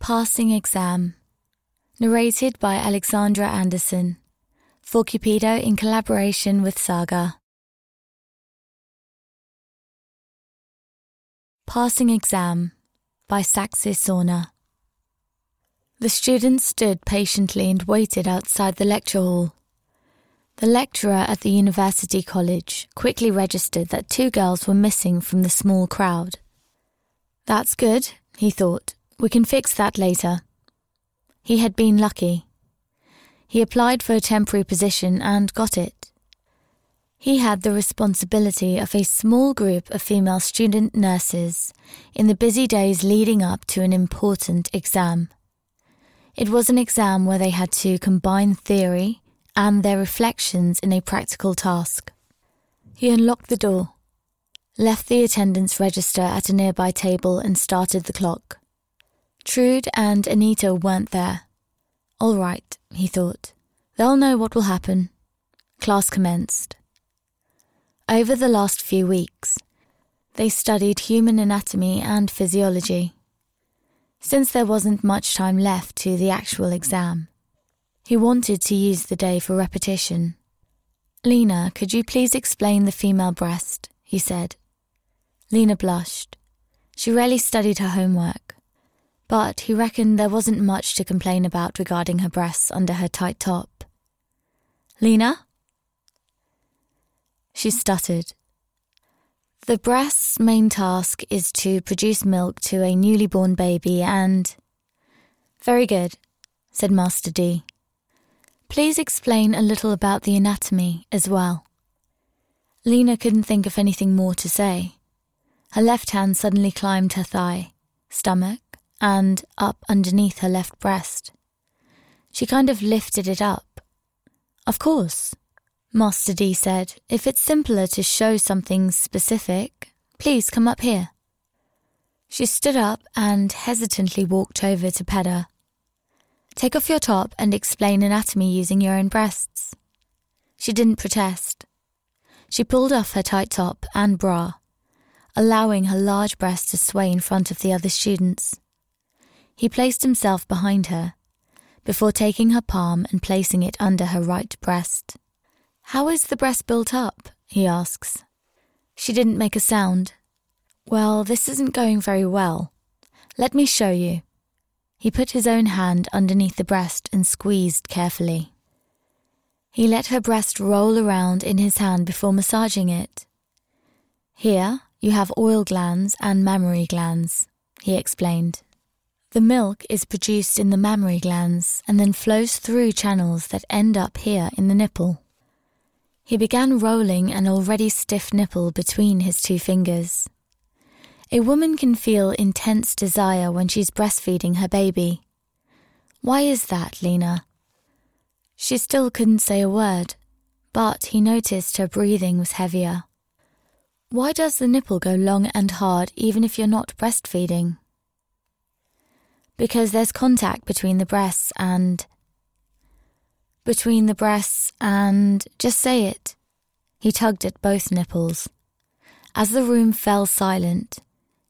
Passing Exam. Narrated by Alexandra Anderson. For Cupido in collaboration with Saga. Passing Exam by Saxe Sorna. The students stood patiently and waited outside the lecture hall. The lecturer at the university college quickly registered that 2 girls were missing from the small crowd. That's good, he thought. We can fix that later. He had been lucky. He applied for a temporary position and got it. He had the responsibility of a small group of female student nurses in the busy days leading up to an important exam. It was an exam where they had to combine theory and their reflections in a practical task. He unlocked the door, left the attendance register at a nearby table and started the clock. Trude and Anita weren't there. All right, he thought. They'll know what will happen. Class commenced. Over the last few weeks, they studied human anatomy and physiology. Since there wasn't much time left to the actual exam, he wanted to use the day for repetition. Lena, could you please explain the female breast? He said. Lena blushed. She rarely studied her homework, but he reckoned there wasn't much to complain about regarding her breasts under her tight top. Lena? She stuttered. The breast's main task is to produce milk to a newly born baby and... Very good, said Master D. Please explain a little about the anatomy as well. Lena couldn't think of anything more to say. Her left hand suddenly climbed her thigh, stomach, and up underneath her left breast. She kind of lifted it up. Of course, Master D said, if it's simpler to show something specific, please come up here. She stood up and hesitantly walked over to pet her. Take off your top and explain anatomy using your own breasts. She didn't protest. She pulled off her tight top and bra, allowing her large breast to sway in front of the other students. He placed himself behind her, before taking her palm and placing it under her right breast. How is the breast built up? He asks. She didn't make a sound. Well, this isn't going very well. Let me show you. He put his own hand underneath the breast and squeezed carefully. He let her breast roll around in his hand before massaging it. Here, you have oil glands and mammary glands, he explained. The milk is produced in the mammary glands and then flows through channels that end up here in the nipple. He began rolling an already stiff nipple between his 2 fingers. A woman can feel intense desire when she's breastfeeding her baby. Why is that, Lena? She still couldn't say a word, but he noticed her breathing was heavier. Why does the nipple go long and hard even if you're not breastfeeding? Because there's contact between the breasts and... Just say it. He tugged at both nipples. As the room fell silent,